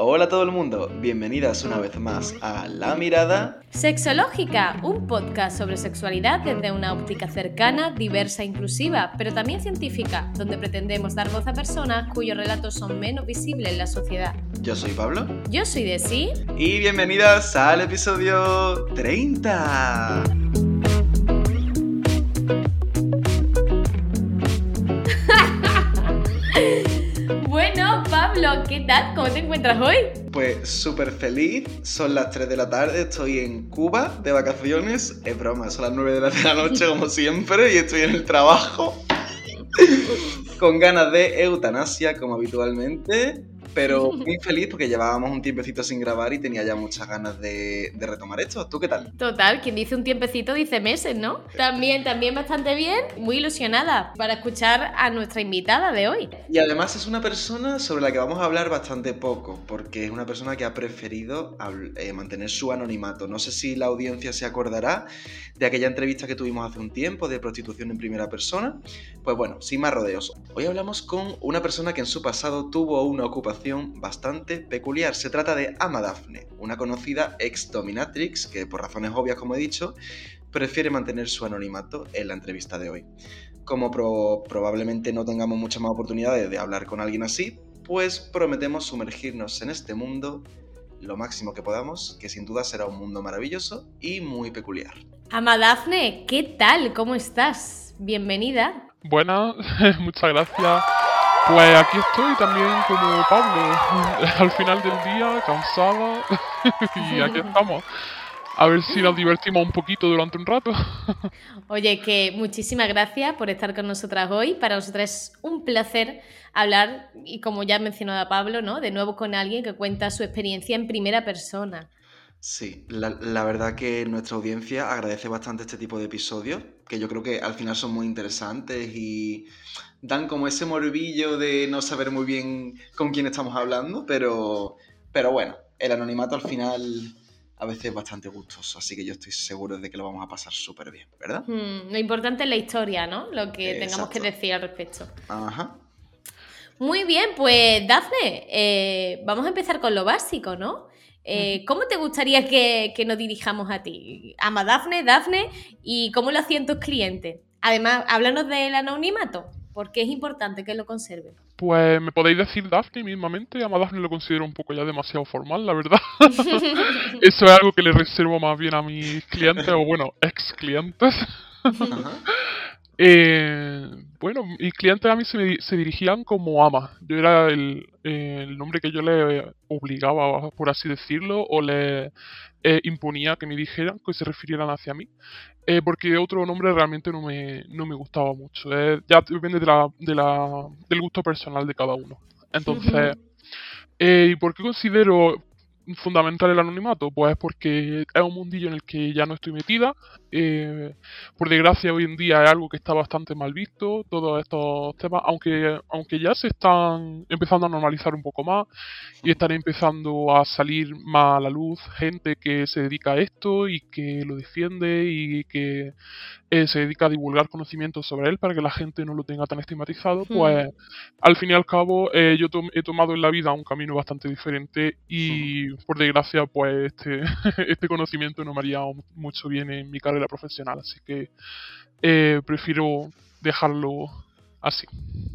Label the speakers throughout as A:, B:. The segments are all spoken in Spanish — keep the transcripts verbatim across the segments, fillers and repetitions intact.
A: Hola a todo el mundo, bienvenidas una vez más a La Mirada
B: Sexológica, un podcast sobre sexualidad desde una óptica cercana, diversa e inclusiva, pero también científica, donde pretendemos dar voz a personas cuyos relatos son menos visibles en la sociedad.
A: Yo soy Pablo.
B: Yo soy Desi.
A: Y bienvenidas al episodio treinta.
B: Bueno, Pablo, ¿qué tal? ¿Cómo te encuentras hoy?
A: Pues súper feliz, son las tres de la tarde, estoy en Cuba de vacaciones. Es broma, son las nueve de la noche como siempre y estoy en el trabajo con ganas de eutanasia como habitualmente, pero muy feliz porque llevábamos un tiempecito sin grabar y tenía ya muchas ganas de, de retomar esto. ¿Tú qué tal?
B: Total, quien dice un tiempecito dice meses, ¿no? También, también bastante bien, muy ilusionada para escuchar a nuestra invitada de hoy.
A: Y además es una persona sobre la que vamos a hablar bastante poco, porque es una persona que ha preferido eh, mantener su anonimato. No sé si la audiencia se acordará de aquella entrevista que tuvimos hace un tiempo de prostitución en primera persona. Pues bueno, sin más rodeos. Hoy hablamos con una persona que en su pasado tuvo una ocupación bastante peculiar. Se trata de Ama Daphne, una conocida ex dominatrix que, por razones obvias como he dicho, prefiere mantener su anonimato en la entrevista de hoy. Como pro- probablemente no tengamos muchas más oportunidades de hablar con alguien así, pues prometemos sumergirnos en este mundo lo máximo que podamos, que sin duda será un mundo maravilloso y muy peculiar.
B: Ama Daphne, ¿qué tal? ¿Cómo estás? Bienvenida.
C: Buenas, muchas gracias. Pues aquí estoy también como Pablo, al final del día, cansada, y aquí estamos. A ver si nos divertimos un poquito durante un rato.
B: Oye, que muchísimas gracias por estar con nosotras hoy. Para nosotras es un placer hablar, y como ya ha mencionado a Pablo, ¿no? De nuevo con alguien que cuenta su experiencia en primera persona.
A: Sí, la, la verdad que nuestra audiencia agradece bastante este tipo de episodios, que yo creo que al final son muy interesantes y dan como ese morbillo de no saber muy bien con quién estamos hablando, pero, pero bueno, el anonimato al final a veces es bastante gustoso, así que yo estoy seguro de que lo vamos a pasar súper bien, ¿verdad?
B: Hmm, lo importante es la historia, ¿no? Lo que
A: Exacto.
B: tengamos que decir al respecto.
A: Ajá.
B: Muy bien, pues Dafne, eh, vamos a empezar con lo básico, ¿no? Eh, ¿Cómo te gustaría que, que nos dirijamos a ti? Ama Dafne, Dafne, ¿y cómo lo hacían tus clientes? Además, háblanos del anonimato, porque es importante que lo conserven.
C: Pues me podéis decir Daphne mismamente, a Daphne lo considero un poco ya demasiado formal, la verdad. Eso es algo que le reservo más bien a mis clientes, o bueno, ex clientes.
A: Ajá.
C: Eh, bueno, mis clientes a mí se, me- se dirigían como ama. Yo era el, eh, el nombre que yo le obligaba, por así decirlo, o le eh, imponía que me dijeran, que se refirieran hacia mí. Eh, porque otro nombre realmente no me, no me gustaba mucho. Eh, ya depende de la, de la, del gusto personal de cada uno. Entonces, eh, ¿y por qué considero fundamental el anonimato? Pues porque es un mundillo en el que ya no estoy metida. eh, por desgracia, hoy en día es algo que está bastante mal visto, todos estos temas, aunque, aunque ya se están empezando a normalizar un poco más y están empezando a salir más a la luz gente que se dedica a esto y que lo defiende y que eh, se dedica a divulgar conocimientos sobre él para que la gente no lo tenga tan estigmatizado, pues al fin y al cabo eh, yo tom- he tomado en la vida un camino bastante diferente y por desgracia pues este, este conocimiento no me haría mucho bien en mi carrera profesional, así que eh, prefiero dejarlo así.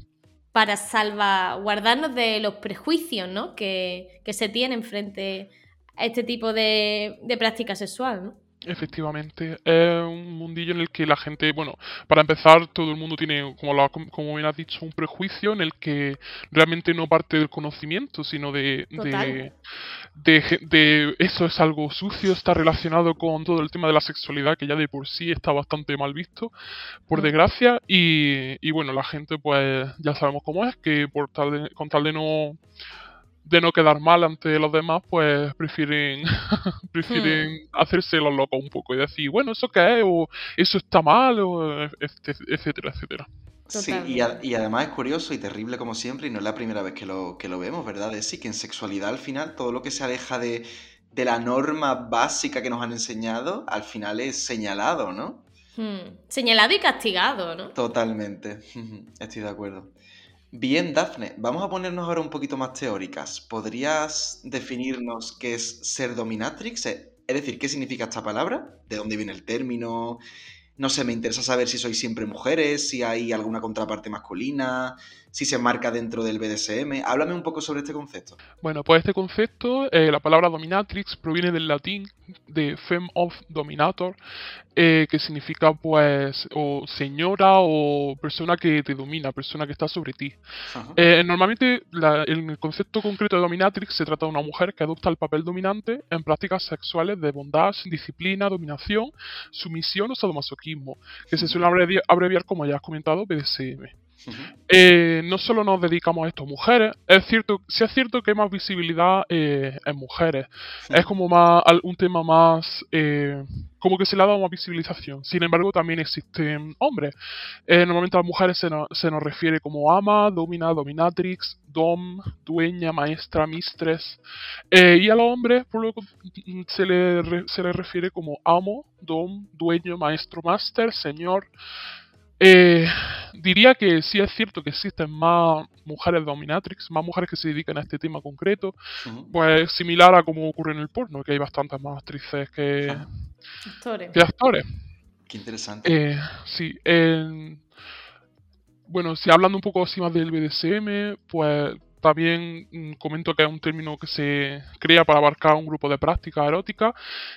B: Para salvaguardarnos de los prejuicios, ¿no? que, que se tienen frente a este tipo de, de práctica sexual, ¿no?
C: Efectivamente, es un mundillo en el que la gente, bueno, para empezar, todo el mundo tiene, como, lo ha- como bien has dicho, un prejuicio en el que realmente no parte del conocimiento, sino de,
B: Total.
C: de, de, ge- de eso es algo sucio, está relacionado con todo el tema de la sexualidad, que ya de por sí está bastante mal visto, por
B: Mm.
C: desgracia, y, y bueno, la gente pues ya sabemos cómo es, que por tal de- con tal de no de no quedar mal ante los demás, pues prefieren prefieren hacerse los locos un poco y decir, bueno, ¿eso qué es? O eso está mal, o este- etcétera, etcétera.
A: Sí, y, a-
B: Totalmente.
A: y además es curioso y terrible como siempre, y no es la primera vez que lo, que lo vemos, ¿verdad? Es sí que en sexualidad al final todo lo que se aleja de, de la norma básica que nos han enseñado, al final es señalado, ¿no?
B: Hmm. Señalado y castigado, ¿no?
A: Totalmente, estoy de acuerdo. Bien, Dafne, vamos a ponernos ahora un poquito más teóricas. ¿Podrías definirnos qué es ser dominatrix? Eh, Es decir, ¿qué significa esta palabra? ¿De dónde viene el término? No sé, me interesa saber si sois siempre mujeres, si hay alguna contraparte masculina, si se marca dentro del B D S M. Háblame un poco sobre este concepto.
C: Bueno, pues este concepto, eh, la palabra dominatrix proviene del latín de fem of dominator, eh, que significa pues o señora o persona que te domina, persona que está sobre ti.
A: Ajá.
C: Eh, normalmente la- en el concepto concreto de dominatrix se trata de una mujer que adopta el papel dominante en prácticas sexuales de bondage, disciplina, dominación, sumisión o sadomasoquismo, que se suele abrevi- abreviar, como ya has comentado, B D S M.
A: Ujú.
C: Eh, no solo nos dedicamos a esto mujeres, es cierto, sí es cierto que hay más visibilidad eh, en mujeres, es como más al- un tema más, eh, como que se le ha dado más visibilización. Sin embargo, también existen hombres. Eh, normalmente a las mujeres se nos, se nos refiere como ama, domina, dominatrix, dom, dueña, maestra, mistress. Eh, y a los hombres por lo, mm, se le, re- se le refiere como amo, dom, dueño, maestro, master, señor. Eh, Diría que sí es cierto que existen más mujeres dominatrix, más mujeres que se dedican a este tema concreto,
A: Ujú.
C: pues similar a como ocurre en el porno, que hay bastantes más actrices que,
A: Ajá.
B: Actores.
C: que actores.
A: Qué interesante.
C: Eh, sí, en- bueno, si hablando un poco así más del B D S M, pues también mm, comento que es un término que se crea para abarcar un grupo de prácticas eróticas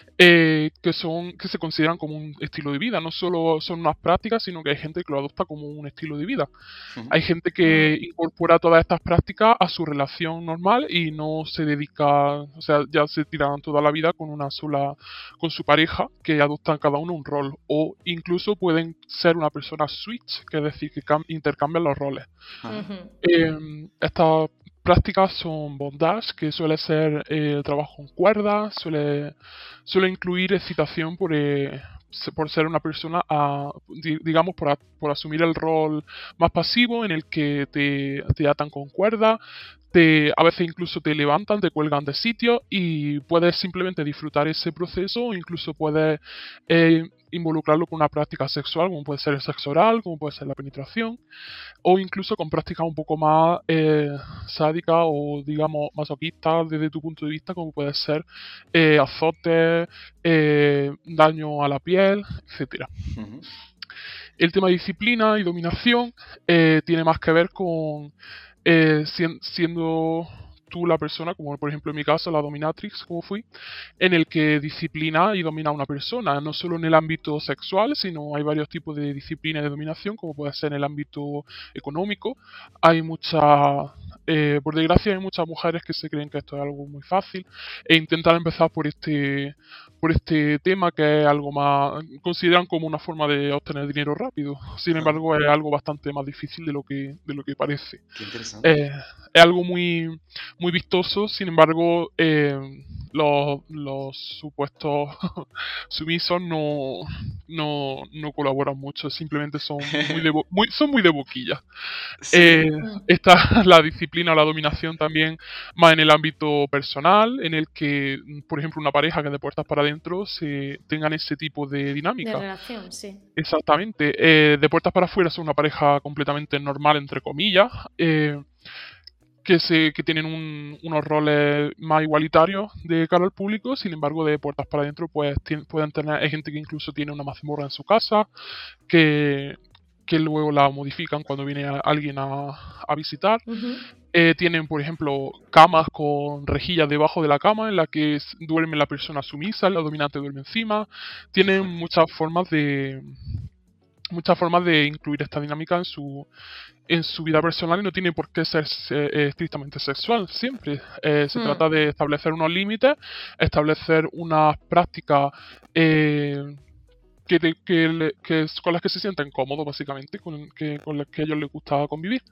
C: eh, que son que se consideran como un estilo de vida. No solo son unas prácticas, sino que hay gente que lo adopta como un estilo de vida.
A: Ujú.
C: Hay gente que incorpora todas estas prácticas a su relación normal y no se dedica, o sea, ya se tiran toda la vida con una sola, con su pareja, que adoptan cada uno un rol. O incluso pueden ser una persona switch, que es decir, que cam- intercambian los roles.
A: Ajá.
B: Ujú.
C: Eh, estas prácticas son bondage, que suele ser eh, trabajo con cuerdas, suele, suele incluir excitación por, eh, se- por ser una persona, a- di- digamos, por, a- por asumir el rol más pasivo en el que te, te atan con cuerda, te, a veces incluso te levantan, te cuelgan de sitio y puedes simplemente disfrutar ese proceso o incluso puedes eh, involucrarlo con una práctica sexual, como puede ser el sexo oral, como puede ser la penetración o incluso con prácticas un poco más eh, sádicas o digamos masoquistas desde tu punto de vista, como puede ser eh, azotes, eh, daño a la piel, etcétera.
A: Ujú.
C: El tema de disciplina y dominación eh, tiene más que ver con eh, sien- siendo tú la persona, como por ejemplo en mi caso la dominatrix, como fui, en el que disciplina y domina a una persona, no solo en el ámbito sexual, sino hay varios tipos de disciplina y de dominación, como puede ser en el ámbito económico. Hay muchas, eh, por desgracia, hay muchas mujeres que se creen que esto es algo muy fácil e intentan empezar por este, por este tema que es algo más, consideran como una forma de obtener dinero rápido. Sin
A: Ajá.
C: embargo, es algo bastante más difícil de lo que, de lo que parece.
A: Qué interesante.
C: Eh, es algo muy, muy vistoso, sin embargo, eh, los, los supuestos sumisos no, no, no colaboran mucho, simplemente son muy de, bo- muy, son muy de boquilla.
A: Sí.
C: Eh, está la disciplina o la dominación también más en el ámbito personal, en el que, por ejemplo, una pareja que de puertas para adentro se tengan ese tipo de
B: De
C: dinámica.
B: relación, sí.
C: Exactamente. Eh, de puertas para afuera son una pareja completamente normal, entre comillas, eh, que, se, que tienen un- unos roles más igualitarios de cara al público, sin embargo, de puertas para adentro pues tien- pueden tener, hay gente que incluso tiene una mazmorra en su casa, que, que luego la modifican cuando viene a- alguien a, a visitar.
B: Ujú.
C: Eh, tienen, por ejemplo, camas con rejillas debajo de la cama en la que s- duerme la persona sumisa, la dominante duerme encima. Tienen
A: fuerte.
C: muchas formas de muchas formas de incluir esta dinámica en su en su vida personal y no tiene por qué ser eh, estrictamente sexual siempre. Eh, se
B: Hmm.
C: trata de establecer unos límites, establecer unas prácticas eh, que, te- que le- que es- con las que se sienten cómodos básicamente, con, que, con las que a ellos les gusta convivir.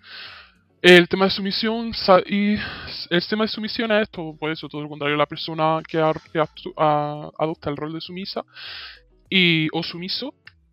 C: El tema de sumisión sa- y el tema de sumisión es esto, por eso, todo lo contrario, la persona que, ar- que actu- a- adopta el rol de sumisa y o sumiso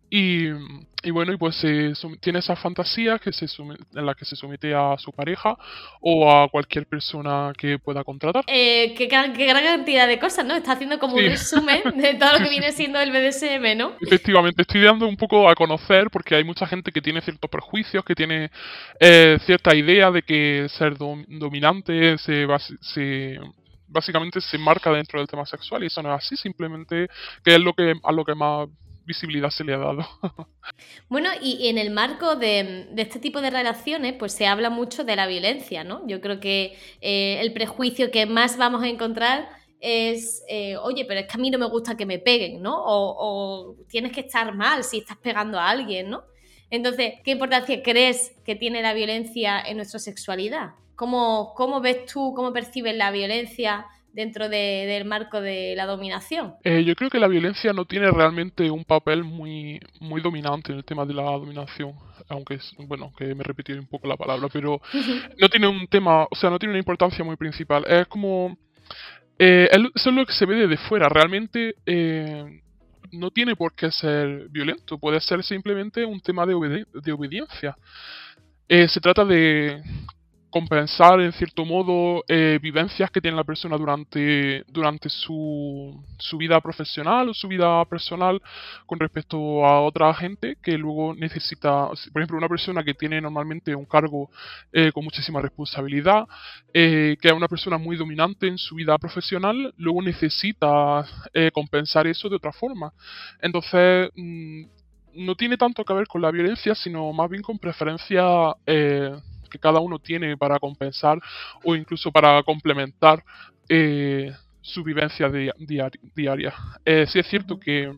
C: Y, y bueno, y pues se som- tiene esas fantasías que se sume- en las que se somete a su pareja o a cualquier persona que pueda contratar.
B: Eh, qué, gran, qué gran cantidad de cosas, ¿no? Está haciendo como un
C: Sí,
B: resumen de todo lo
C: sí,
B: que
C: sí,
B: viene
C: sí.
B: siendo el B D S M, ¿no?
C: Efectivamente, estoy dando un poco a conocer porque hay mucha gente que tiene ciertos prejuicios, que tiene eh, cierta idea de que ser dom- dominante se, basi- se- básicamente se marca dentro del tema sexual y eso no es así, simplemente que es lo que a lo que más visibilidad se le ha dado.
B: Bueno, y, y en el marco de, de este tipo de relaciones, pues se habla mucho de la violencia, ¿no? Yo creo que eh, el prejuicio que más vamos a encontrar es, eh, oye, pero es que a mí no me gusta que me peguen, ¿no? O, o tienes que estar mal si estás pegando a alguien, ¿no? Entonces, ¿qué importancia crees que tiene la violencia en nuestra sexualidad? ¿Cómo, cómo ves tú, cómo percibes la violencia dentro de- del marco de la dominación?
C: Eh, yo creo que la violencia no tiene realmente un papel muy, muy dominante en el tema de la dominación, aunque es, bueno, que me repetí un poco la palabra, pero no tiene un tema, o sea, no tiene una importancia muy principal. Es como, eh, es lo- eso es lo que se ve desde fuera. Realmente eh, no tiene por qué ser violento, puede ser simplemente un tema de, obede- de obediencia. Eh, se trata de compensar en cierto modo eh, vivencias que tiene la persona durante, durante su, su vida profesional o su vida personal con respecto a otra gente que luego necesita, por ejemplo, una persona que tiene normalmente un cargo eh, con muchísima responsabilidad, eh, que es una persona muy dominante en su vida profesional, luego necesita eh, compensar eso de otra forma. Entonces, mm, no tiene tanto que ver con la violencia, sino más bien con preferencias eh, que cada uno tiene para compensar o incluso para complementar eh, su vivencia di- diari- diaria. Eh, sí es cierto
B: Ujú.
C: que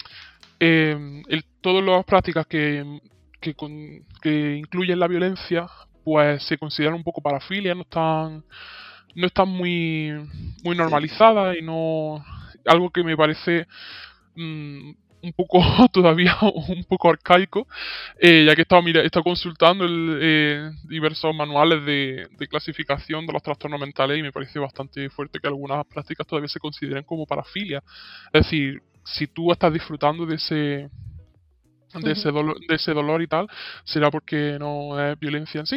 C: eh, el- todas las prácticas que, que, con- que incluyen la violencia pues se consideran un poco parafilia, no están, no están muy, muy
A: Sí.
C: normalizadas y no algo que me parece mm, un poco todavía un poco arcaico, eh, ya que he estado, mira, he estado consultando el, eh, diversos manuales de, de clasificación de los trastornos mentales y me parece bastante fuerte que algunas prácticas todavía se consideren como parafilia. Es decir, si tú estás disfrutando de ese de ese
B: Ujú.
C: dolor, de ese dolor y tal, será porque no es violencia en sí.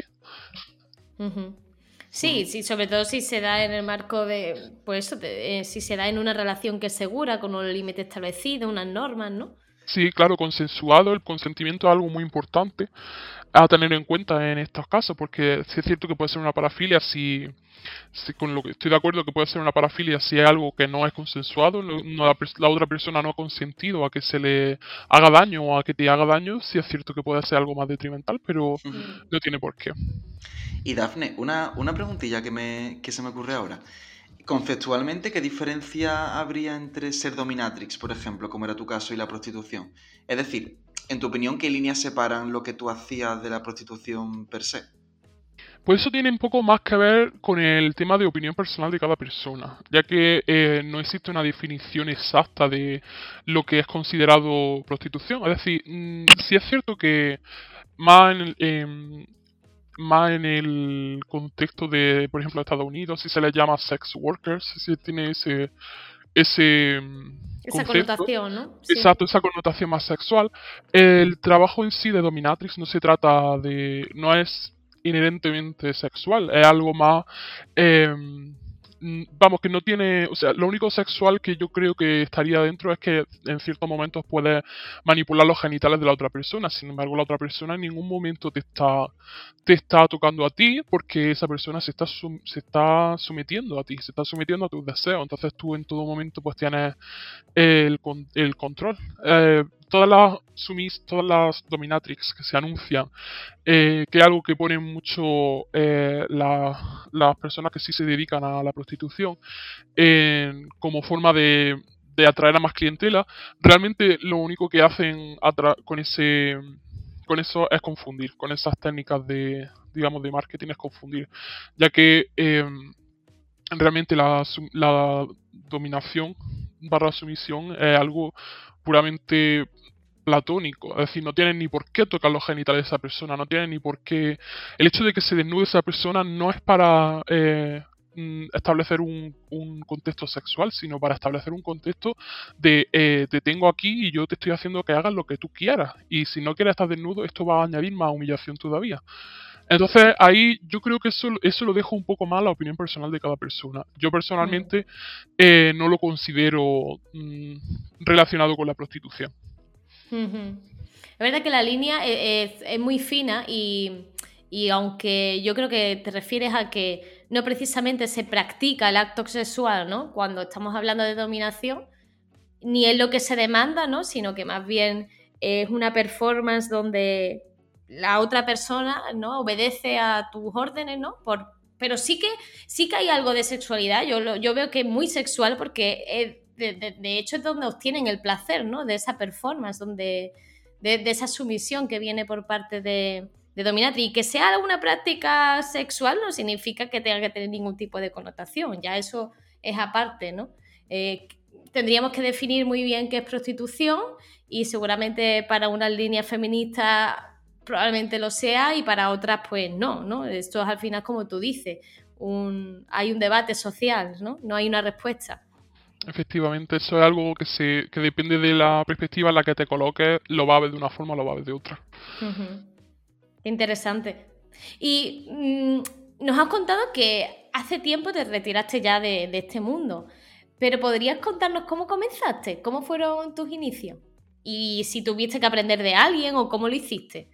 B: Ujú.
A: Ujú.
B: Sí, sí, sobre todo si se da en el marco de, pues eso, de- eh, si se da en una relación que es segura, con un límite establecido, unas normas, ¿no?
C: Sí, claro, consensuado, el consentimiento es algo muy importante a tener en cuenta en estos casos, porque sí es cierto que puede ser una parafilia si, si con lo que estoy de acuerdo que puede ser una parafilia si es algo que no es consensuado, no, no la, pers- la otra persona no ha consentido a que se le haga daño o a que te haga daño, sí es cierto que puede ser algo más detrimental, pero
A: Ujú.
B: Mm.
C: no tiene por qué.
A: Y Dafne, una, una preguntilla que, me, que se me ocurre ahora. Conceptualmente, ¿qué diferencia habría entre ser dominatrix, por ejemplo, como era tu caso, y la prostitución? Es decir, en tu opinión, ¿qué líneas separan lo que tú hacías de la prostitución per se?
C: Pues eso tiene un poco más que ver con el tema de opinión personal de cada persona, ya que eh, no existe una definición exacta de lo que es considerado prostitución. Es decir, mm, sí es cierto que más en, el- em, más en el contexto de, por ejemplo, Estados Unidos, si se les llama sex workers, si tiene ese, ese mm,
B: Esa
C: concepto,
B: connotación, ¿no? Sí.
C: exacto, esa connotación más sexual. El trabajo en sí de dominatrix no se trata de, no es inherentemente sexual, es algo más, em, mm, vamos, que no tiene, o sea, lo único sexual que yo creo que estaría dentro es que en ciertos momentos puedes manipular los genitales de la otra persona, sin embargo la otra persona en ningún momento te está, te está tocando a ti porque esa persona se está, sum- se está sometiendo a ti, se está sometiendo a tus deseos, entonces tú en todo momento pues tienes el, con- el control. Eh, todas las sumis, todas las dominatrix que se anuncian, eh, que es algo que ponen mucho eh, la- las personas que sí se dedican a la prostitución, en- como forma de, de atraer a más clientela, realmente lo único que hacen atra- con ese con eso es confundir, con esas técnicas de, digamos, de marketing es confundir, ya que em, realmente la, sum- la dominación barra sumisión es algo puramente platónico, es decir, no tienen ni por qué tocar los genitales de esa persona, no tienen ni por qué... El hecho de que se desnude esa persona no es para... eh, mm, establecer un, un contexto sexual, sino para establecer un contexto de eh, te tengo aquí y yo te estoy haciendo que hagas lo que tú quieras. Y si no quieres estar desnudo, esto va a añadir más humillación todavía. Entonces ahí yo creo que eso, eso lo dejo un poco más a la opinión personal de cada persona. Yo
B: Mm.
C: personalmente eh, no lo considero mm, relacionado con la prostitución.
B: Ujú. Es verdad que la línea e- es, es muy fina y, y aunque yo creo que te refieres a que no precisamente se practica el acto sexual, ¿no? Cuando estamos hablando de dominación, ni es lo que se demanda, ¿no? Sino que más bien es una performance donde la otra persona, ¿no? Obedece a tus órdenes, ¿no? Por, pero sí que, sí que hay algo de sexualidad. Yo, lo, yo veo que es muy sexual porque es, de, de, de hecho es donde obtienen el placer, ¿no? De esa performance, donde, de, de esa sumisión que viene por parte de, de dominatrix. Y que sea una práctica sexual no significa que tenga que tener ningún tipo de connotación. Ya eso es aparte, ¿no? Eh, tendríamos que definir muy bien qué es prostitución y seguramente para unas líneas feministas probablemente lo sea y para otras pues no, ¿no? Esto es al final como tú dices, un, hay un debate social, ¿no? No hay una respuesta.
C: Efectivamente, eso es algo que se que depende de la perspectiva en la que te coloques, lo va a ver de una forma o lo va a ver de otra.
B: Uh-huh. Interesante. Y mmm, nos has contado que hace tiempo te retiraste ya de, de este mundo, pero ¿podrías contarnos cómo comenzaste? ¿Cómo fueron tus inicios? Y si tuviste que aprender de alguien o cómo lo hiciste.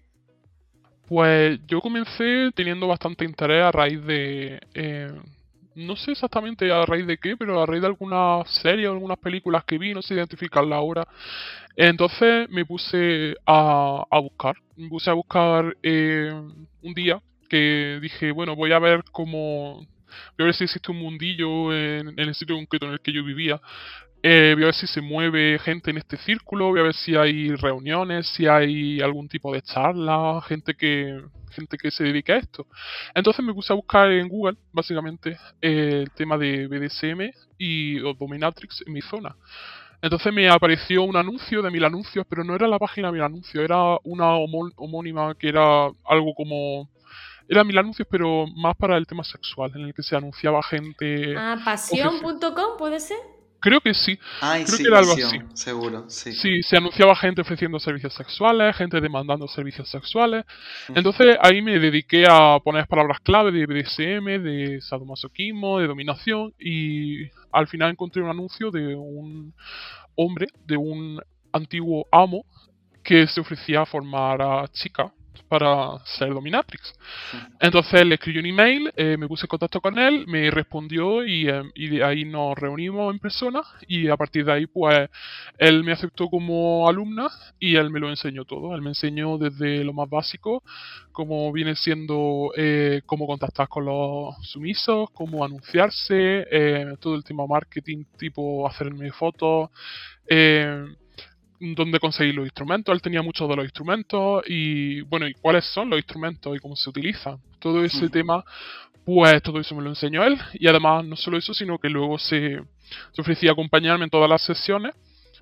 C: Pues yo comencé teniendo bastante interés a raíz de... eh, no sé exactamente a raíz de qué, pero a raíz de algunas series o algunas películas que vi, no sé identificarla ahora. Entonces me puse a, a buscar. Me puse a buscar eh, un día que dije, bueno, voy a ver cómo... Voy a ver si existe un mundillo en, en el sitio concreto en el que yo vivía. Eh, voy a ver si se mueve gente en este círculo, voy a ver si hay reuniones, si hay algún tipo de charla, gente que gente que se dedique a esto. Entonces me puse a buscar en Google, básicamente, eh, el tema de B D S M y o Dominatrix en mi zona. Entonces me apareció un anuncio de Mil Anuncios, pero no era la página Mil Anuncios, era una homó- homónima que era algo como... Era Mil Anuncios, pero más para el tema sexual, en el que se anunciaba gente...
B: Ah,
C: ofreci-
B: pasión punto com, ¿puede ser?
C: Creo que sí,
A: Ay,
C: creo
A: sí,
C: que era algo así.
A: pasión, seguro, sí.
C: Sí, se anunciaba gente ofreciendo servicios sexuales, gente demandando servicios sexuales.
A: Ujú.
C: Entonces ahí me dediqué a poner palabras clave de B D S M, de sadomasoquismo, de dominación y al final encontré un anuncio de un hombre, de un antiguo amo que se ofrecía a formar a chicas para ser dominatrix. Entonces le escribí un email, eh, me puse en contacto con él, me respondió y, eh, y de ahí nos reunimos en persona y a partir de ahí pues él me aceptó como alumna y él me lo enseñó todo. Él me enseñó desde lo más básico, como viene siendo eh, cómo contactar con los sumisos, cómo anunciarse, eh, todo el tema marketing, tipo hacerme fotos, eh, dónde conseguir los instrumentos. Él tenía muchos de los instrumentos y bueno, y cuáles son los instrumentos y cómo se utilizan. Todo ese
A: Ujú.
C: tema, pues todo eso me lo enseñó él y además no solo eso, sino que luego se, se ofrecía a acompañarme en todas las sesiones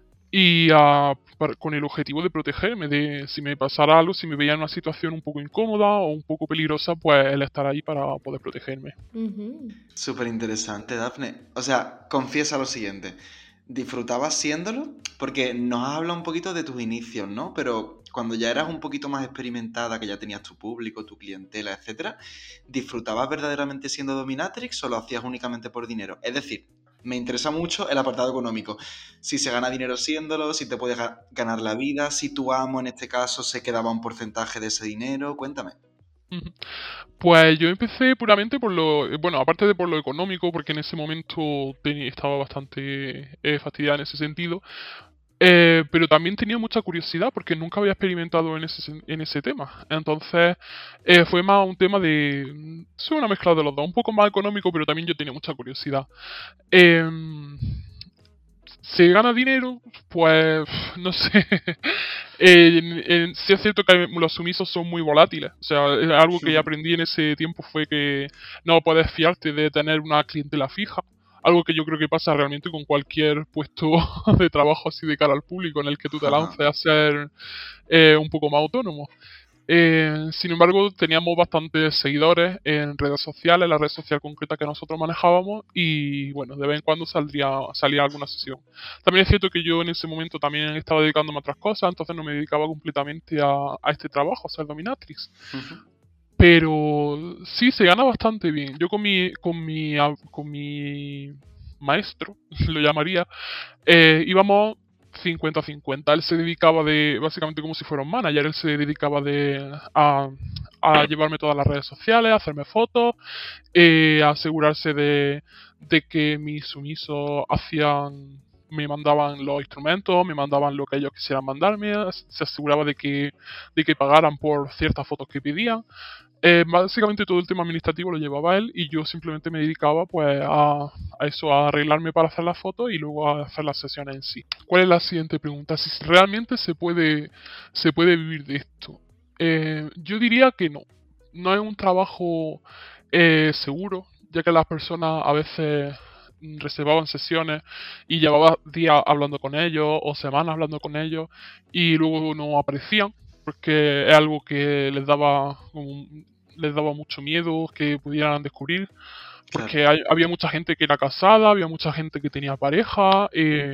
C: y a- para- con el objetivo de protegerme, de si me pasara algo, si me veía en una situación un poco incómoda o un poco peligrosa, pues él estar ahí para poder protegerme.
B: Uh-huh.
A: Súper interesante, Dafne. O sea, confiesa lo siguiente. ¿Disfrutabas siéndolo? Porque nos has hablado un poquito de tus inicios, ¿no? Pero cuando ya eras un poquito más experimentada, que ya tenías tu público, tu clientela, etcétera, ¿disfrutabas verdaderamente siendo dominatrix o lo hacías únicamente por dinero? Es decir, me interesa mucho el apartado económico. Si se gana dinero siéndolo, si te puedes ga- ganar la vida, si tu amo en este caso se quedaba un porcentaje de ese dinero, cuéntame.
C: Ujú. Pues yo empecé puramente por lo, eh, bueno, aparte de por lo económico, porque en ese momento teni- estaba bastante eh, fastidiada en ese sentido, eh, pero también tenía mucha curiosidad porque nunca había experimentado en ese, sen- en ese tema. Entonces eh, fue más un tema de, mm, soy una mezcla de los dos, un poco más económico, pero también yo tenía mucha curiosidad. Em, ¿Se gana dinero? Pues no sé. Eh, en- en- sí es cierto que los sumisos son muy volátiles. O sea, es algo que aprendí en ese tiempo fue que no puedes fiarte de tener una clientela fija. Algo que yo creo que pasa realmente con cualquier puesto de trabajo así de cara al público en el que tú te
A: Ajá.
C: lances a ser eh, un poco más autónomo. Eh, sin embargo, teníamos bastantes seguidores en redes sociales, la red social concreta que nosotros manejábamos, y bueno, de vez en cuando saldría, salía alguna sesión. También es cierto que yo en ese momento también estaba dedicándome a otras cosas, entonces no me dedicaba completamente a, a este trabajo, a ser dominatrix.
A: Ujú.
C: Pero sí, se gana bastante bien. Yo con mi, con mi, a- con mi maestro, lo llamaría, eh, íbamos cincuenta a cincuenta. Él se dedicaba de, básicamente como si fuera un manager, él se dedicaba de a, a llevarme todas las redes sociales, a hacerme fotos, eh, a asegurarse de, de que mis sumisos hacían, me mandaban los instrumentos, me mandaban lo que ellos quisieran mandarme, se aseguraba de que, de que pagaran por ciertas fotos que pedían. Eh, básicamente todo el tema administrativo lo llevaba él y yo simplemente me dedicaba pues a, a eso, a arreglarme para hacer las fotos y luego a hacer las sesiones en sí. ¿Cuál es la siguiente pregunta? Si realmente se puede, se puede vivir de esto. Eh, yo diría que no. No es un trabajo eh, seguro, ya que las personas a veces mm, reservaban sesiones y llevaba días hablando con ellos o semanas hablando con ellos y luego no aparecían porque es algo que les daba como un- les daba mucho miedo que pudieran descubrir,
A: Claro.
C: porque hay- había mucha gente que era casada, había mucha gente que tenía pareja, eh,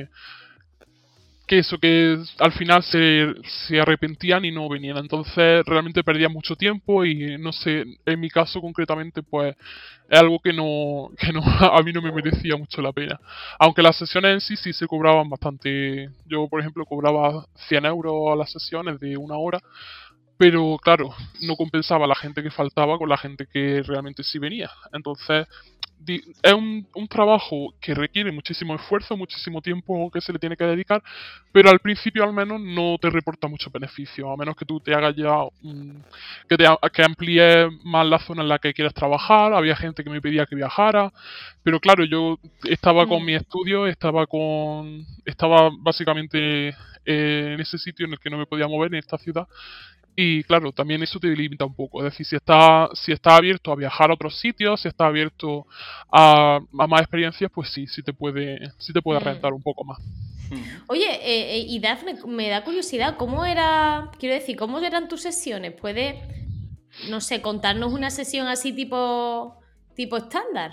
C: que eso, que al final se, se arrepentían y no venían, entonces realmente perdían mucho tiempo y no sé, en mi caso concretamente pues es algo que no, que no, a mí no me merecía mucho la pena. Aunque las sesiones en sí sí se cobraban bastante, yo por ejemplo cobraba cien euros a las sesiones de una hora, pero claro, no compensaba la gente que faltaba con la gente que realmente sí venía. Entonces, di- es un, un trabajo que requiere muchísimo esfuerzo, muchísimo tiempo que se le tiene que dedicar, pero al principio al menos no te reporta mucho beneficio, a menos que tú te hagas ya, un- que, te, a- que amplíes más la zona en la que quieres trabajar. Había gente que me pedía que viajara, pero claro, yo estaba con
B: Mm.
C: mi estudio, estaba con, estaba básicamente eh, en ese sitio en el que no me podía mover en esta ciudad. Y claro, también eso te limita un poco. Es decir, si está, si está abierto a viajar a otros sitios, si está abierto a, a más experiencias, pues sí, sí te puede, sí te puede
B: Mm.
C: rentar un poco más.
A: Ujú.
B: Oye, eh, eh, y Dafne, me da curiosidad, ¿cómo era, quiero decir, cómo eran tus sesiones? ¿Puedes, no sé, contarnos una sesión así tipo, tipo estándar?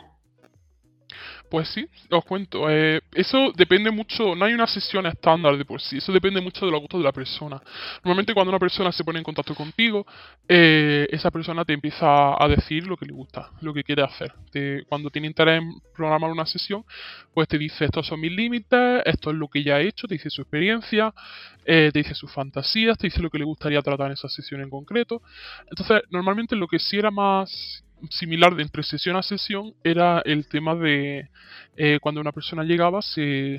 C: Pues sí, os cuento. Eh, eso depende mucho, no hay una sesión estándar de por sí, eso depende mucho de los gustos de la persona. Normalmente cuando una persona se pone en contacto contigo, eh, esa persona te empieza a decir lo que le gusta, lo que quiere hacer. Te- cuando tiene interés en programar una sesión, pues te dice estos son mis límites, esto es lo que ya ha hecho, te dice su experiencia, eh, te dice sus fantasías, te dice lo que le gustaría tratar en esa sesión en concreto. Entonces, normalmente lo que sí era más similar de entre sesión a sesión era el tema de eh, cuando una persona llegaba, se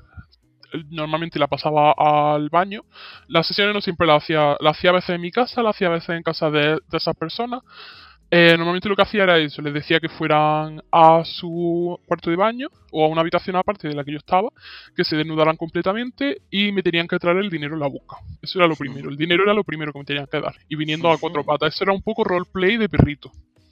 C: normalmente la pasaba al baño. Las sesiones no siempre las hacía, las hacía a veces en mi casa, las hacía a veces en casa de, de esas personas. Eh, normalmente lo que hacía era eso, les decía que fueran a su cuarto de baño o a una habitación aparte de la que yo estaba, que se desnudaran completamente y me tenían que traer el dinero en la boca. Eso era lo primero, el dinero era lo primero que me tenían que dar. Y viniendo a cuatro patas, eso era un poco roleplay de perrito.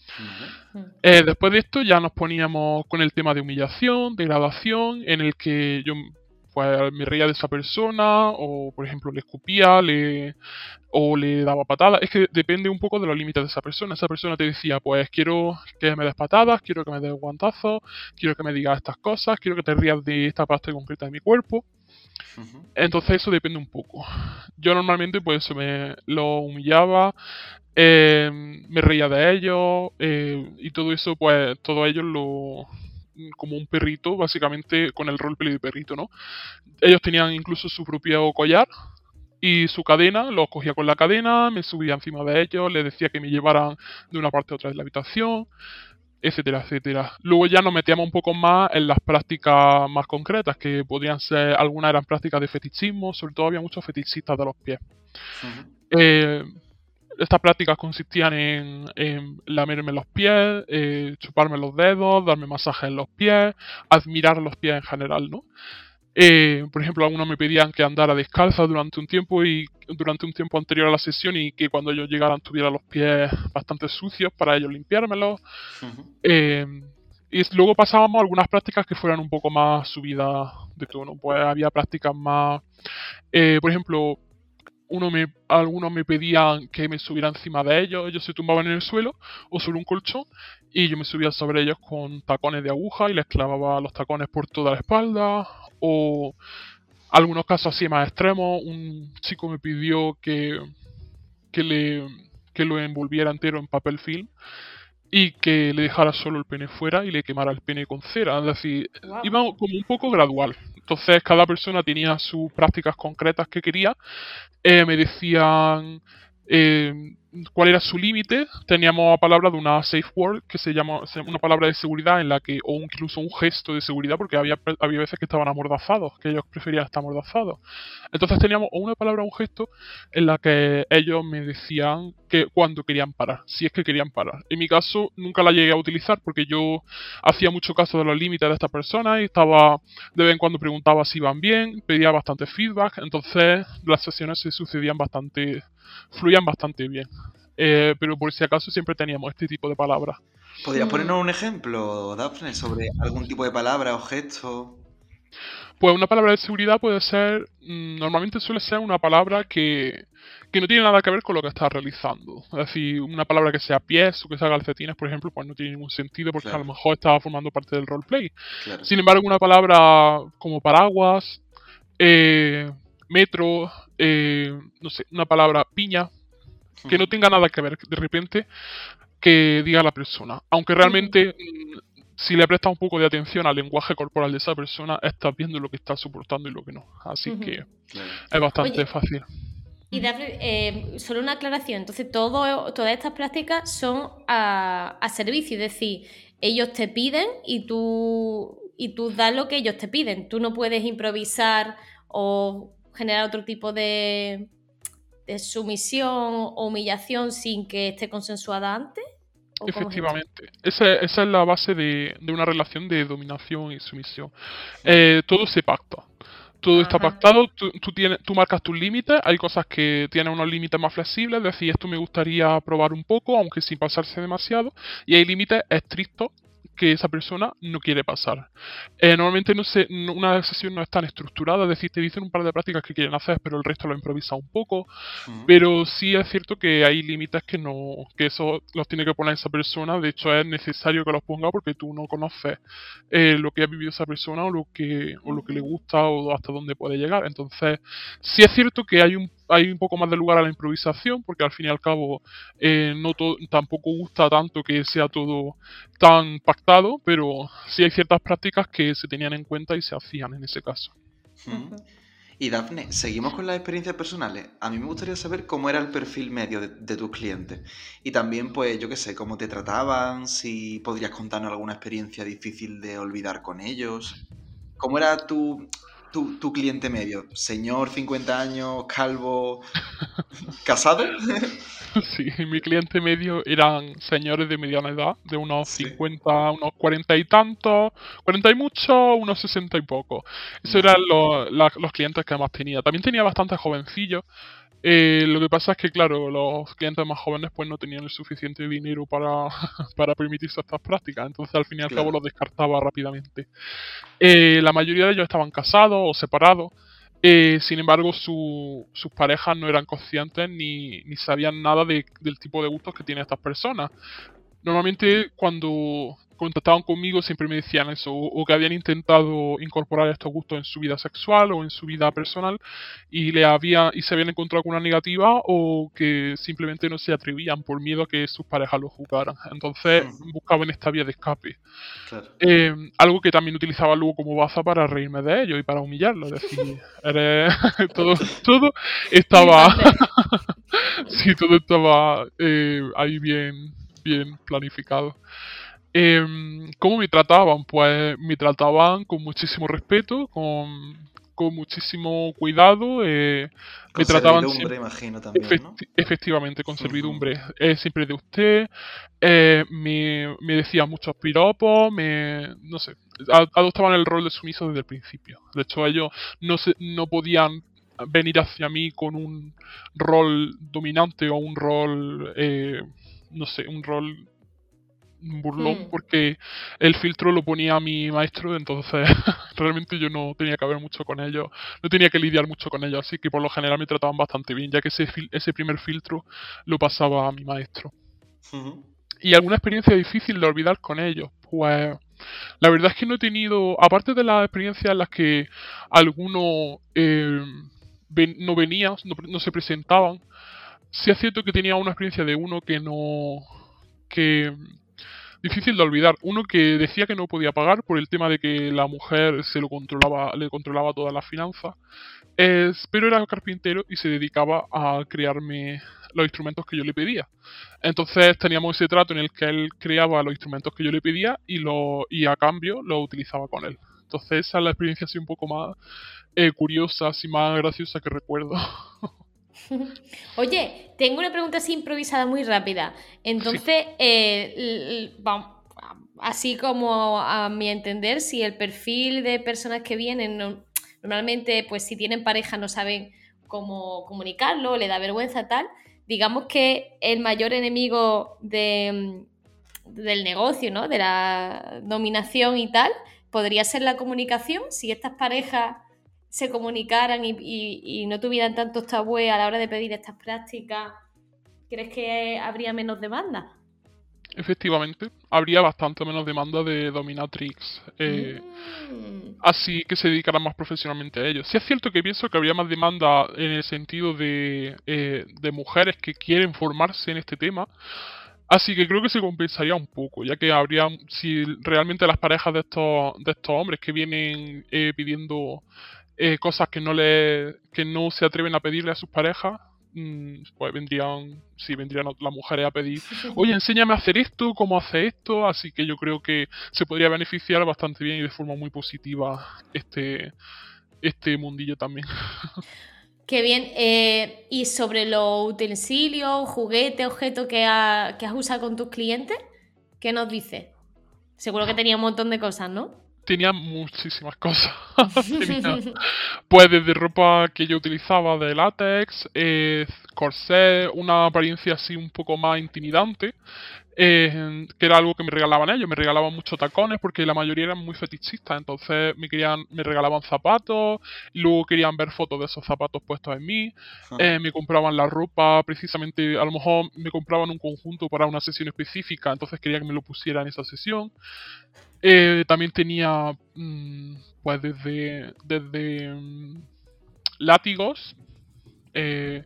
A: Vale.
B: Mm.
C: Eh, después de esto ya nos poníamos con el tema de humillación, degradación, en el que yo pues, me reía de esa persona, o por ejemplo le escupía, le, o le daba patadas. Es que depende un poco de los límites de esa persona. Esa persona te decía, pues quiero que me des patadas, quiero que me des guantazos, quiero que me digas estas cosas, quiero que te rías de esta parte concreta de mi cuerpo.
A: Ujú.
C: Entonces eso depende un poco. Yo normalmente pues eso, me lo humillaba, eh, me reía de ellos, eh, y todo eso pues todos ellos lo como un perrito, básicamente con el roleplay de perrito, ¿no? Ellos tenían incluso su propio collar y su cadena, los cogía con la cadena, me subía encima de ellos, les decía que me llevaran de una parte a otra de la habitación, etcétera, etcétera. Luego ya nos metíamos un poco más en las prácticas más concretas, que podrían ser, algunas eran prácticas de fetichismo, sobre todo había muchos fetichistas de los pies.
A: Ujú.
C: Eh, Estas prácticas consistían en, en lamerme los pies, eh, chuparme los dedos, darme masajes en los pies, admirar los pies en general, ¿no? Eh, por ejemplo, algunos me pedían que andara descalza durante un tiempo y durante un tiempo anterior a la sesión y que cuando ellos llegaran tuviera los pies bastante sucios para ellos limpiármelos.
A: Ujú.
C: Eh, y luego pasábamos a algunas prácticas que fueran un poco más subidas de tono. Pues había prácticas más, eh, por ejemplo, uno me, algunos me pedían que me subiera encima de ellos, ellos se tumbaban en el suelo o sobre un colchón y yo me subía sobre ellos con tacones de aguja y les clavaba los tacones por toda la espalda. O algunos casos así más extremos, un chico me pidió que, que, le, que lo envolviera entero en papel film y que le dejara solo el pene fuera y le quemara el pene con cera. Es decir,
B: Wow.
C: iba como un poco gradual. Entonces cada persona tenía sus prácticas concretas que quería. Eh, me decían eh, cuál era su límite. Teníamos la palabra de una safe word, que se llama se- una palabra de seguridad en la que, o incluso un gesto de seguridad, porque había, pe- había veces que estaban amordazados, que ellos preferían estar amordazados. Entonces teníamos o una palabra o un gesto en la que ellos me decían que cuando querían parar, si es que querían parar. En mi caso nunca la llegué a utilizar porque yo hacía mucho caso de los límites de estas personas y estaba de vez en cuando preguntaba si iban bien, pedía bastante feedback, entonces las sesiones se sucedían bastante, fluían bastante bien. Eh, pero por si acaso siempre teníamos este tipo de palabras.
A: ¿Podrías
B: Mm.
A: ponernos un ejemplo, Dafne, sobre algún tipo de palabra o gesto?
C: Pues una palabra de seguridad puede ser, mm, normalmente suele ser una palabra que, que no tiene nada que ver con lo que estás realizando. Es decir, una palabra que sea pies o que sea calcetines, por ejemplo, pues no tiene ningún sentido porque a lo
A: Claro,
C: mejor estaba formando parte del roleplay.
A: claro.
C: Sin embargo, una palabra como paraguas, eh, metro, eh, no sé, una palabra piña, que no
A: Ujú.
C: tenga nada que ver de repente que diga la persona. Aunque
B: Ujú.
C: realmente, mm, si le prestas un poco de atención al lenguaje corporal de esa persona, estás viendo lo que está soportando y lo que no. Así
B: Ujú.
C: que
A: Claro.
C: es bastante
B: Oye,
C: fácil.
B: y Dafne, eh, solo una aclaración. Entonces, todo, todas estas prácticas son a, a servicio, es decir, ellos te piden y tú, y tú das lo que ellos te piden. Tú no puedes improvisar o generar otro tipo de, de sumisión o humillación sin que esté consensuada antes. ¿O cómo es esto?
C: Efectivamente. Esa, esa es la base de, de una relación de dominación y sumisión. Eh, todo se pacta. Todo está
B: Ajá.
C: pactado, tú, tú, tienes, tú marcas tus límites, hay cosas que tienen unos límites más flexibles, es decir, esto me gustaría probar un poco, aunque sin pasarse demasiado, y hay límites estrictos que esa persona no quiere pasar. Eh, normalmente no se, no- una sesión no es tan estructurada, es decir, te dicen un par de prácticas que quieren hacer, pero el resto lo improvisa un poco,
A: Ujú.
C: pero sí es cierto que hay límites que no, que eso los tiene que poner esa persona, de hecho es necesario que los ponga porque tú no conoces eh, lo que ha vivido esa persona o lo que, o lo que le
B: Ujú.
C: gusta o hasta dónde puede llegar. Entonces, sí es cierto que hay un, hay un poco más de lugar a la improvisación, porque al fin y al cabo eh, no to- tampoco gusta tanto que sea todo tan pactado, pero sí hay ciertas prácticas que se tenían en cuenta y se hacían en ese caso.
A: Ujú.
B: Ujú.
A: Y Dafne, seguimos con las experiencias personales. A mí me gustaría saber cómo era el perfil medio de, de tus clientes. Y también, pues, yo qué sé, cómo te trataban, si podrías contarnos alguna experiencia difícil de olvidar con ellos. ¿Cómo era tu, tu, tu cliente medio? ¿Señor, cincuenta años, calvo, casado?
C: Sí, mi cliente medio eran señores de mediana edad, de unos
A: Sí.
C: cincuenta, unos cuarenta y tantos, cuarenta y mucho, unos sesenta y poco. Esos
A: Vale.
C: eran los, la- los clientes que más tenía. También tenía bastantes jovencillos. Eh, lo que pasa es que, claro, los clientes más jóvenes pues no tenían el suficiente dinero para, para permitirse estas prácticas, entonces al fin y al cabo
A: Claro.
C: los descartaba rápidamente. Eh, la mayoría de ellos estaban casados o separados. Eh, sin embargo, su- sus parejas no eran conscientes ni, ni sabían nada de- del tipo de gustos que tienen estas personas. Normalmente cuando contactaban conmigo siempre me decían eso, o, o que habían intentado incorporar estos gustos en su vida sexual o en su vida personal y le había, y se habían encontrado con una negativa o que simplemente no se atrevían por miedo a que sus parejas lo juzgaran. Entonces
A: Ujú.
C: buscaban esta vía de escape.
A: Claro.
C: Eh, algo que también utilizaba luego como baza para reírme de ellos y para humillarlos. Es decir, eres- todo, todo estaba.
B: Flipante.
C: Sí, todo estaba eh, ahí bien, bien planificado. Em, ¿cómo me trataban? Pues me trataban con muchísimo respeto, con, con muchísimo cuidado. eh, me
A: Con
C: trataban
A: servidumbre,
C: siempre.
A: imagino también, ¿no?
C: Efecti- efectivamente, con
A: Ujú.
C: servidumbre. Eh, siempre de usted. eh, me, me decía muchos piropos. Me, no sé. a- Adoptaban el rol de sumiso desde el principio. De hecho, ellos no, se, no podían venir hacia mí con un rol dominante o un rol. eh, no sé, un rol burlón
B: Hmm.
C: porque el filtro lo ponía mi maestro, entonces realmente yo no tenía que ver mucho con ellos, no tenía que lidiar mucho con ellos, así que por lo general me trataban bastante bien, ya que ese, fil- ese primer filtro lo pasaba a mi maestro.
A: Ujú.
C: ¿Y alguna experiencia difícil de olvidar con ellos? Pues la verdad es que no he tenido, aparte de las experiencias en las que algunos eh, ven- no venían, no, no se presentaban, sí es cierto que tenía una experiencia de uno que no, que difícil de olvidar. Uno que decía que no podía pagar por el tema de que la mujer se lo controlaba, le controlaba todas las finanzas. Es- pero era carpintero y se dedicaba a crearme los instrumentos que yo le pedía. Entonces teníamos ese trato en el que él creaba los instrumentos que yo le pedía y, lo, y a cambio los utilizaba con él. Entonces esa es la experiencia así un poco más eh, curiosa, así más graciosa que recuerdo.
B: Oye, tengo una pregunta así improvisada muy rápida.
C: Sí.
B: Entonces, eh, l- l- vam- así como a mi entender, si el perfil de personas que vienen, no- normalmente, pues si tienen pareja no saben cómo comunicarlo, le da vergüenza tal, digamos que el mayor enemigo de, mm, del negocio, ¿no? De la dominación y tal, podría ser la comunicación. Si estas parejas se comunicaran y, y- y no tuvieran tantos tabúes a la hora de pedir estas prácticas, ¿crees que habría menos demanda?
C: Efectivamente, habría bastante menos demanda de dominatrix. eh,
B: Mm.
C: Así que se dedicarán más profesionalmente a ello. Sí es cierto que pienso que habría más demanda en el sentido de, eh, de mujeres que quieren formarse en este tema, así que creo que se compensaría un poco, ya que habría, si realmente las parejas de estos, de estos hombres que vienen eh, pidiendo eh, cosas que no le, que no se atreven a pedirle a sus parejas, mm, pues vendrían, sí, vendrían las mujeres a pedir, oye, enséñame a hacer esto, cómo hacer esto, así que yo creo que se podría beneficiar bastante bien y de forma muy positiva este, este mundillo también.
B: Qué bien. Eh, ¿y sobre los utensilios, juguetes, objetos que, ha- que has usado con tus clientes? ¿Qué nos dices? Seguro que tenía un montón de cosas, ¿no?
C: Tenía muchísimas cosas. Tenía, pues desde ropa que yo utilizaba de látex, eh, corsé, una apariencia así un poco más intimidante, eh, que era algo que me regalaban ellos. Me regalaban muchos tacones porque la mayoría eran muy fetichistas, entonces me querían, me regalaban zapatos y luego querían ver fotos de esos zapatos puestos en mí.
A: Ajá.
C: Eh, me compraban la ropa, precisamente, a lo mejor me compraban un conjunto para una sesión específica, entonces quería que me lo pusiera en esa sesión. Eh, también tenía, mm, pues desde, desde mm, látigos, eh,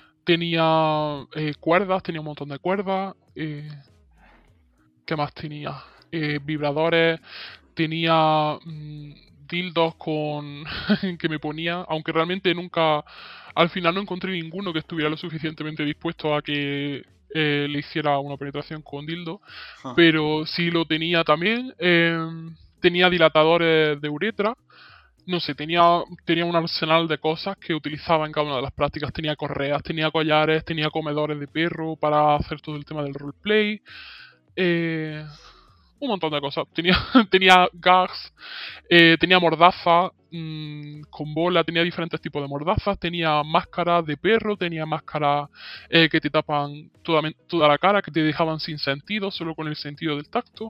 C: tenía eh, cuerdas, tenía un montón de cuerdas. Eh, ¿qué más tenía? Eh, vibradores, tenía mm, dildos con que me ponía, aunque realmente nunca, al final no encontré ninguno que estuviera lo suficientemente dispuesto a que eh, le hiciera una penetración con dildo,
A: Ajá.
C: pero sí lo tenía también. em, tenía dilatadores de uretra. No sé, tenía, tenía un arsenal de cosas que utilizaba en cada una de las prácticas. Tenía correas, tenía collares, tenía comedores de perro para hacer todo el tema del roleplay. Eh, un montón de cosas. Tenía, tenía gags, eh, tenía mordaza mm, con bola, tenía diferentes tipos de mordazas, tenía máscaras de perro, tenía máscaras eh, que te tapan toda, men- toda la cara, que te dejaban sin sentido, solo con el sentido del tacto.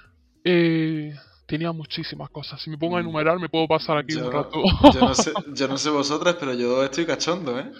C: Eh, tenía muchísimas cosas. Si me pongo a
A: Mm,
C: enumerar, me puedo pasar aquí un rato.
A: Yo, yo no sé, yo no sé vosotras, pero yo estoy cachondo, ¿eh?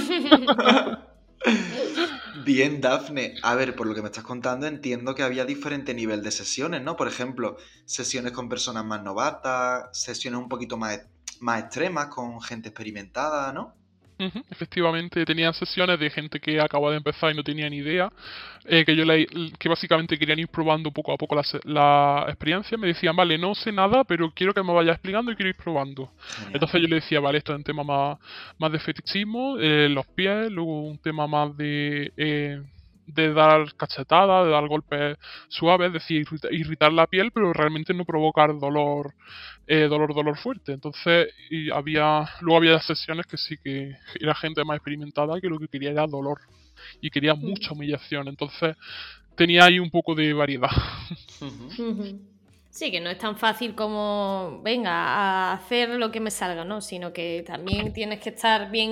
A: Bien, Dafne. A ver, por lo que me estás contando, entiendo que había diferente nivel de sesiones, ¿no? Por ejemplo, sesiones con personas más novatas, sesiones un poquito más, más extremas con gente experimentada, ¿no?
C: Ujú, efectivamente, tenía sesiones de gente que acababa de empezar y no tenía ni idea, eh, que yo le, que básicamente querían ir probando poco a poco la, se- la experiencia. Me decían, vale, no sé nada, pero quiero que me vayas explicando y quiero ir probando.
A: Genial.
C: Entonces yo le decía, vale, esto es un tema más, más de fetichismo, eh, los pies, luego un tema más de, eh, de dar cachetadas, de dar golpes suaves, es decir, irrita- irritar la piel, pero realmente no provocar dolor eh, dolor, dolor fuerte. Entonces, y había, luego había sesiones que sí que era gente más experimentada que lo que quería era dolor y quería mucha humillación. Entonces, tenía ahí un poco de variedad.
A: Ujú.
B: Sí, que no es tan fácil como, venga, a hacer lo que me salga, ¿no? Sino que también tienes que estar bien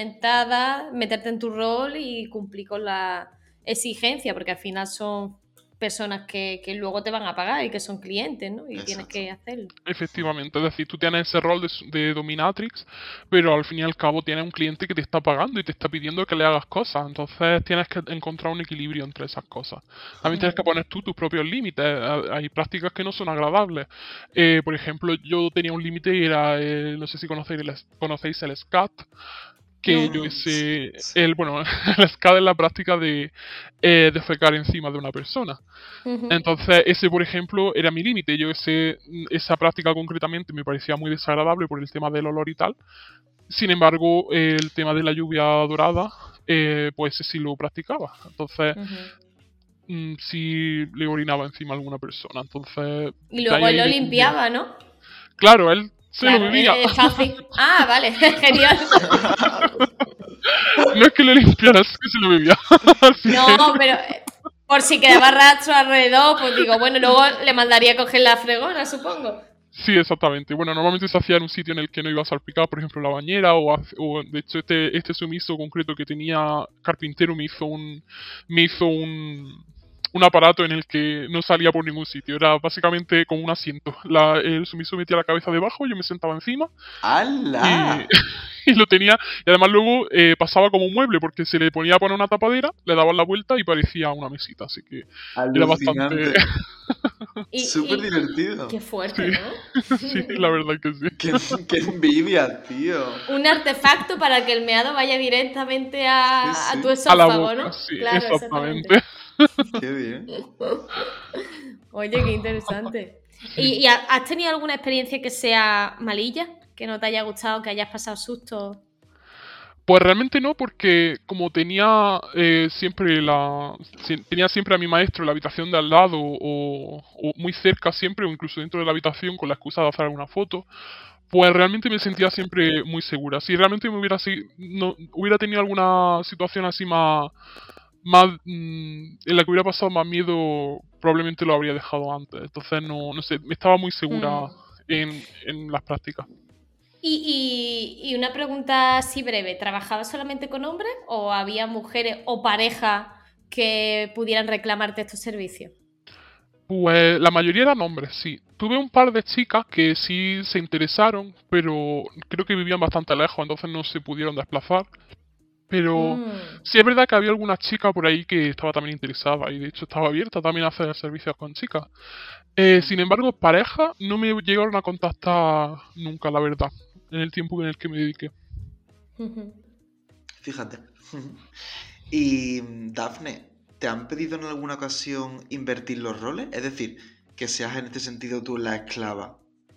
B: experimentada, meterte en tu rol y cumplir con la exigencia, porque al final son personas que, que luego te van a pagar y que son clientes, ¿no? Y
A: Exacto.
B: tienes que hacerlo.
C: Efectivamente, es decir, tú tienes ese rol de, de dominatrix, pero al fin y al cabo tienes un cliente que te está pagando y te está pidiendo que le hagas cosas, entonces tienes que encontrar un equilibrio entre esas cosas. También tienes que poner tú tus propios límites, hay prácticas que no son agradables. Eh, por ejemplo, yo tenía un límite y era, eh, no sé si conocéis el, conocéis el scat, que
B: No.
C: yo ese, el, bueno, el scat es la práctica de eh, defecar encima de una persona.
B: Ujú.
C: Entonces, ese, por ejemplo, era mi límite. Yo ese, esa práctica concretamente me parecía muy desagradable por el tema del olor y tal. Sin embargo, eh, el tema de la lluvia dorada, eh, pues ese sí lo practicaba. Entonces,
B: Ujú.
C: mm, sí le orinaba encima a alguna persona. Entonces,
B: Y
C: de
B: luego
C: ahí
B: él lo
C: le-
B: limpiaba, ¿no?
C: Claro, él se
B: Claro,
C: lo bebía.
B: es, es fácil. Ah, vale, genial.
C: No es que le limpiara, es que se lo bebía. Así
B: No,
C: que-
B: pero eh, por si quedaba rastro alrededor, pues digo, bueno, luego le mandaría a coger la fregona, supongo.
C: Sí, exactamente. Bueno, normalmente se hacía en un sitio en el que no iba a salpicar, por ejemplo, la bañera, o, hace- o de hecho este, este sumiso concreto que tenía carpintero me hizo un me hizo un, un aparato en el que no salía por ningún sitio. Era básicamente como un asiento. La, el sumiso metía la cabeza debajo, yo me sentaba encima y,
A: ¡Hala!
C: y lo tenía. Y además luego eh, pasaba como un mueble porque se le ponía a poner una tapadera, le daban la vuelta y parecía una mesita. Así que era bastante...
A: Alucinante.
B: Y,
A: Súper
B: y-
A: divertido.
B: Qué fuerte,
C: Sí.
B: ¿no?
C: Sí, la verdad que sí.
A: Qué, qué envidia, tío.
B: Un artefacto para que el meado vaya directamente a,
A: Sí, sí.
B: a tu
C: A la
B: esófago,
C: boca,
B: ¿no?
C: sí,
B: Claro,
C: exactamente.
A: Qué bien.
B: Oye, qué interesante. ¿Y, y ha- has tenido alguna experiencia que sea malilla? ¿Que no te haya gustado, que hayas pasado susto?
C: Pues realmente no, porque como tenía eh, siempre la si- tenía siempre a mi maestro en la habitación de al lado o, o muy cerca siempre, o incluso dentro de la habitación con la excusa de hacer alguna foto, pues realmente me sentía siempre muy segura. Si realmente me hubiera si- no, hubiera tenido alguna situación así más, más mm, en la que hubiera pasado más miedo, probablemente lo habría dejado antes. Entonces no, no sé, me estaba muy segura
B: Mm.
C: en, en las prácticas.
B: Y, y- y una pregunta así breve, ¿trabajabas solamente con hombres o había mujeres o parejas que pudieran reclamarte estos servicios?
C: Pues la mayoría eran hombres, sí. Tuve un par de chicas que sí se interesaron, pero creo que vivían bastante lejos, entonces no se pudieron desplazar. Pero
B: Mm.
C: sí es verdad que había alguna chica por ahí que estaba también interesada y de hecho estaba abierta también a hacer servicios con chicas. Eh, sin embargo, pareja no me llegaron a contactar nunca, la verdad, en el tiempo en el que me dediqué.
B: Ujú.
A: Fíjate. Y Dafne, ¿te han pedido en alguna ocasión invertir los roles? Es decir, que seas en este sentido tú la esclava.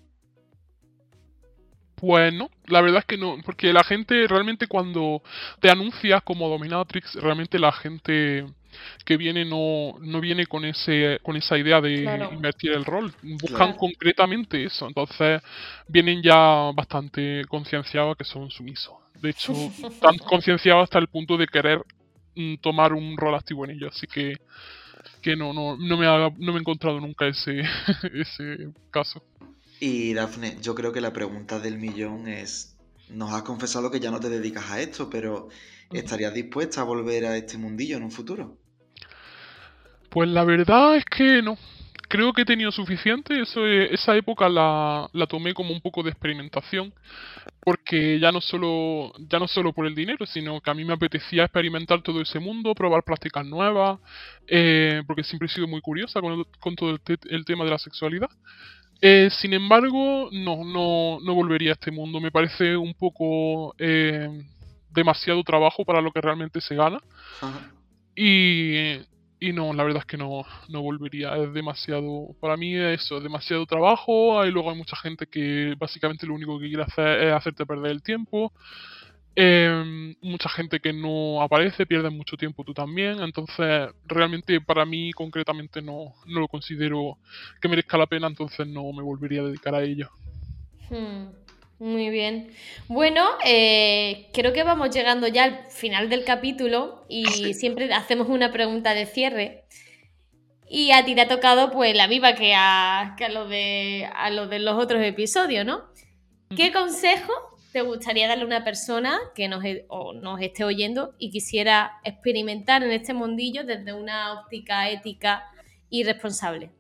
C: Pues no, la verdad es que no, porque la gente realmente cuando te anuncias como dominatrix, realmente la gente que viene no, no viene con ese con esa idea de
B: Claro.
C: invertir el rol, buscan
A: Claro.
C: concretamente eso, entonces vienen ya bastante concienciados que son sumisos. De hecho, tan concienciados hasta el punto de querer mm, tomar un rol activo en ello, así que que no no no me ha, no me he encontrado nunca ese ese caso.
A: Y Dafne, yo creo que la pregunta del millón es, nos has confesado que ya no te dedicas a esto, pero ¿estarías dispuesta a volver a este mundillo en un futuro?
C: Pues la verdad es que no. Creo que he tenido suficiente. Eso, eh, esa época la, la tomé como un poco de experimentación. Porque ya no solo, ya no solo por el dinero, sino que a mí me apetecía experimentar todo ese mundo, probar prácticas nuevas. eh, porque siempre he sido muy curiosa con, el- con todo el, te- el tema de la sexualidad. Eh, sin embargo, no, no, no volvería a este mundo. Me parece un poco eh, demasiado trabajo para lo que realmente se gana.
A: Ajá.
C: Y, y no, la verdad es que no, no volvería. Es demasiado, para mí es eso, es demasiado trabajo. Y luego hay mucha gente que básicamente lo único que quiere hacer es hacerte perder el tiempo. Em, mucha gente que no aparece, pierde mucho tiempo tú también. Entonces, realmente para mí concretamente no, no lo considero que merezca la pena, entonces no me volvería a dedicar a ello.
B: Hmm, Muy bien. Bueno, eh, creo que vamos llegando ya al final del capítulo y siempre hacemos una pregunta de cierre. Y a ti te ha tocado pues la misma que a, que a lo de, a lo de los otros episodios, ¿no? ¿Qué consejo te gustaría darle a una persona que nos, e- o nos esté oyendo y quisiera experimentar en este mundillo desde una óptica ética y responsable?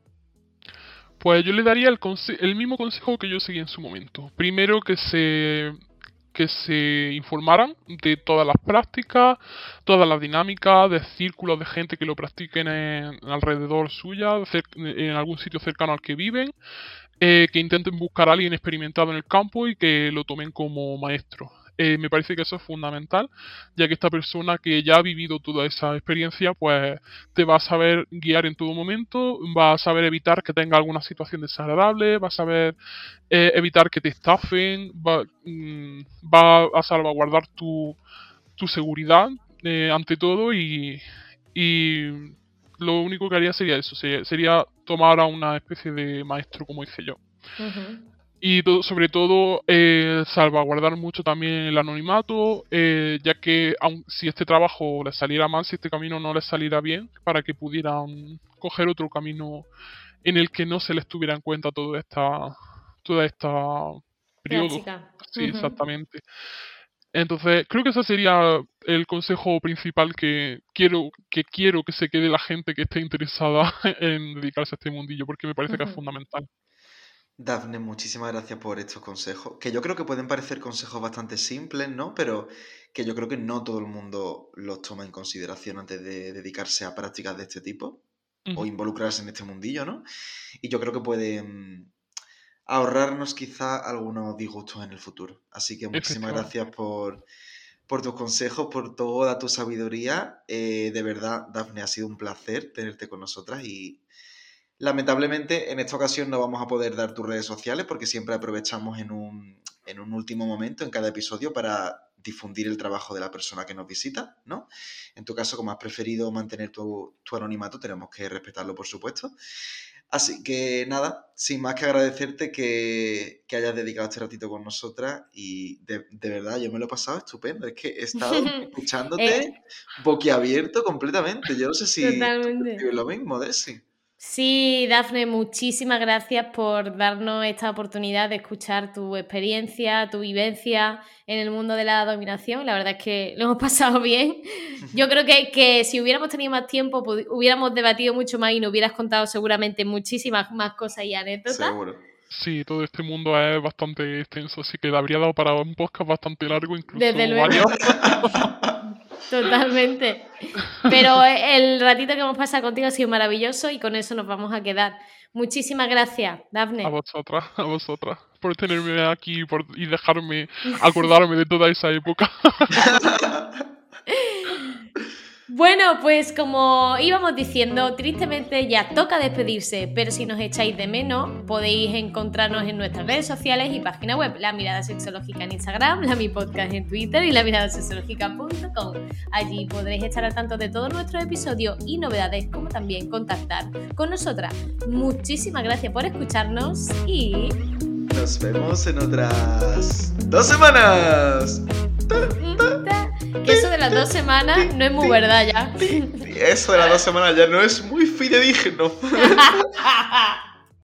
C: Pues yo le daría el, conse- el mismo consejo que yo seguí en su momento. Primero que se, que se informaran de todas las prácticas, todas las dinámicas, de círculos de gente que lo practiquen en, alrededor suya, cer- en algún sitio cercano al que viven, eh, que intenten buscar a alguien experimentado en el campo y que lo tomen como maestro. Eh, me parece que eso es fundamental, ya que esta persona que ya ha vivido toda esa experiencia, pues te va a saber guiar en todo momento, va a saber evitar que tenga alguna situación desagradable, va a saber eh, evitar que te estafen, va, mm, va a salvaguardar tu, tu seguridad eh, ante todo y, y lo único que haría sería eso, sería, sería tomar a una especie de maestro, como hice yo.
B: Uh-huh.
C: Y todo, sobre todo eh, salvaguardar mucho también el anonimato, eh, ya que aun si este trabajo les saliera mal, si este camino no les saliera bien, para que pudieran coger otro camino en el que no se les tuviera en cuenta toda esta, toda esta periodo.
B: Práctica.
C: Sí,
B: Uh-huh.
C: exactamente. Entonces, creo que ese sería el consejo principal que quiero, que quiero que se quede la gente que esté interesada en dedicarse a este mundillo, porque me parece uh-huh. que es fundamental.
A: Dafne, muchísimas gracias por estos consejos, que yo creo que pueden parecer consejos bastante simples, ¿no? Pero que yo creo que no todo el mundo los toma en consideración antes de dedicarse a prácticas de este tipo uh-huh. o involucrarse en este mundillo, ¿no? Y yo creo que pueden ahorrarnos quizá algunos disgustos en el futuro. Así que muchísimas gracias por, por tus consejos, por toda tu sabiduría. Eh, de verdad, Dafne, ha sido un placer tenerte con nosotras y lamentablemente en esta ocasión no vamos a poder dar tus redes sociales porque siempre aprovechamos en un, en un último momento en cada episodio para difundir el trabajo de la persona que nos visita, ¿no? En tu caso, como has preferido mantener tu, tu anonimato, tenemos que respetarlo, por supuesto. Así que nada, sin más que agradecerte que, que hayas dedicado este ratito con nosotras y de, de verdad yo me lo he pasado estupendo. Es que he estado escuchándote
B: eh,
A: boquiabierto completamente. Yo no sé si
B: totalmente.
A: tú lo mismo, Desi.
B: Sí, Dafne, muchísimas gracias por darnos esta oportunidad de escuchar tu experiencia, tu vivencia en el mundo de la dominación. La verdad es que lo hemos pasado bien. Yo creo que, que si hubiéramos tenido más tiempo, hubiéramos debatido mucho más y nos hubieras contado seguramente muchísimas más cosas y anécdotas.
A: Seguro.
C: Sí, todo este mundo es bastante extenso, así que habría dado para un podcast bastante largo, incluso
B: Desde luego.
C: varios.
B: Totalmente. Pero el ratito que hemos pasado contigo ha sido maravilloso y con eso nos vamos a quedar. Muchísimas gracias, Dafne.
C: A vosotras, a vosotras, por tenerme aquí por, y dejarme acordarme de toda esa época.
B: Bueno, pues como íbamos diciendo, tristemente ya toca despedirse, pero si nos echáis de menos, podéis encontrarnos en nuestras redes sociales y página web, La Mirada Sexológica en Instagram, La Mi Podcast en Twitter y la mirada sexológica punto com. Allí podréis estar al tanto de todos nuestros episodios y novedades, como también contactar con nosotras. Muchísimas gracias por escucharnos y...
A: nos vemos en otras dos semanas.
B: Que eso de las dos semanas no es muy verdad ya.
A: Eso de las dos semanas ya no es muy fidedigno.